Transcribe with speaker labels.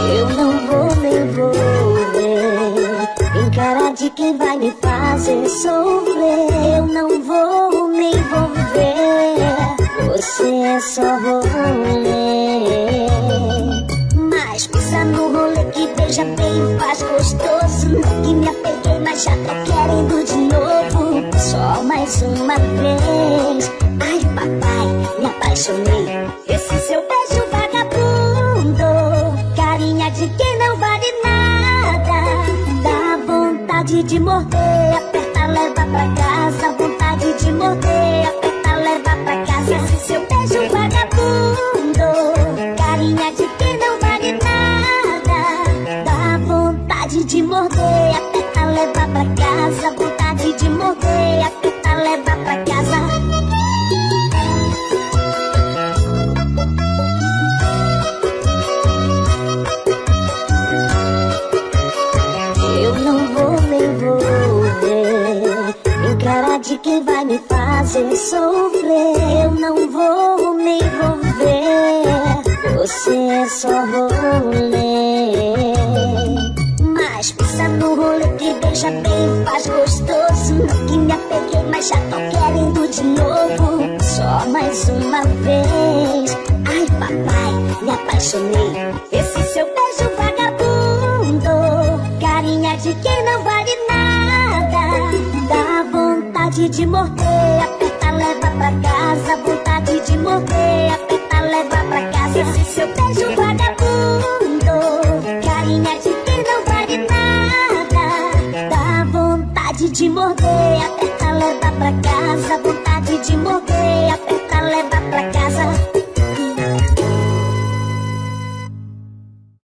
Speaker 1: Eu não vou me envolver em cara de quem vai me fazer sofrer. Eu não vou me envolver, você é só rolê. Mas pisa no rolê que beija bem e faz gostoso. Não que me apeguei, mas já tô querendo de novo. Só mais uma vez. Ai papai, me apaixonei. Esse seu beijo vagabundo, carinha de quem não vale nada. Dá vontade de morder, aperta, leva pra casa. Vontade de morder, aperta, leva pra casa. Esse seu beijo vagabundo, carinha de quem não vale nada. Dá vontade de morder, aperta, leva pra casa. Vontade de morder, aperta, leva pra casa. Eu não vou me envolver em cara de quem vai me fazer sofrer. Eu não vou me envolver, você é só rolê. Mas pisa no rolê que beija bem e faz gostoso. Não que me apeguei, mas já tô querendo de novo. Só mais uma vez. Ai papai, me apaixonei. Esse seu beijo vagabundo, carinha de quem não vale nada. Dá vontade de morder, aperta, leva pra casa. Vontade de morder, aperta, leva pra casa. Esse seu beijo vagabundo, carinha de quem não vale nada. Dá vontade de morder, aperta, leva pra casa. Vontade de morder, aperta, leva pra casa.